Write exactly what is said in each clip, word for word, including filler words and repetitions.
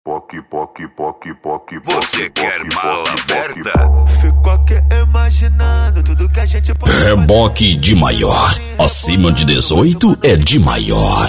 Poc, poc, poc, poc, Você quer mala aberta? Fico aqui imaginando tudo que a gente pode fazer. Reboque de maior. Acima de dezoito é de maior.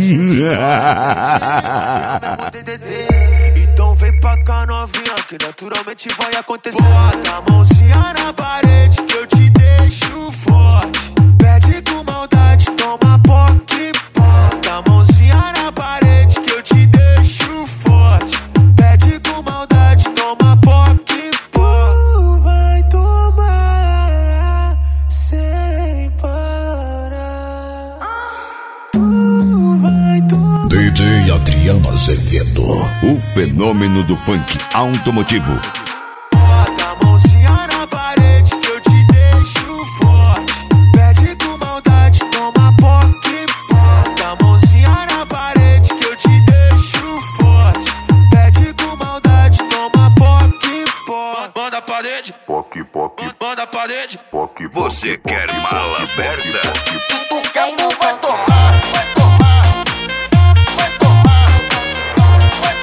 Então vem pra cá novinha, que naturalmente vai acontecer. Bota a mãozinha na parede que eu te deixo forte. Pede com maldade, toma poc, bota a mãozinha na parede que eu te deixo forte. Pede com maldade, toma poc, tu vai tomar sem parar. Tu vai tomar. D J Adriano Azevedo, O fenômeno do funk automotivo. Bota a mãozinha na parede que eu te deixo forte. Pede com maldade, toma poc, bota a mãozinha na parede que eu te deixo forte. Pede com maldade, toma poc, poc. Banda a parede, poc, poc, banda a parede. poc, Você quer mala aberta? Tu quer, tu vai tomar, vai tomar, vai tomar, vai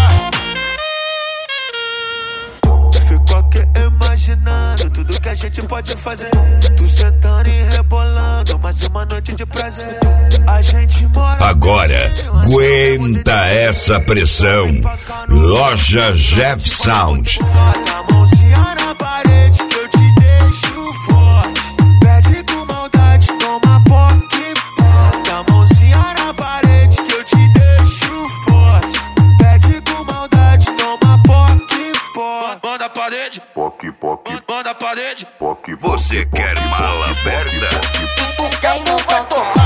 tomar. Fico aqui imaginando tudo que a gente pode fazer. Tu sentando e rebolando, mais uma noite de prazer. A gente mora. Agora, aguenta essa pressão. Loja Jeff Sound. Bota a mãozinha na parede que eu te deixo forte. Pede com maldade, toma poc, bota a mãozinha na parede que eu te deixo forte. Pede com maldade, toma poc, poc. Banda a parede, poc, poc, banda a parede. poc, Você quer mala aberta? Tu quer, tu vai tomar.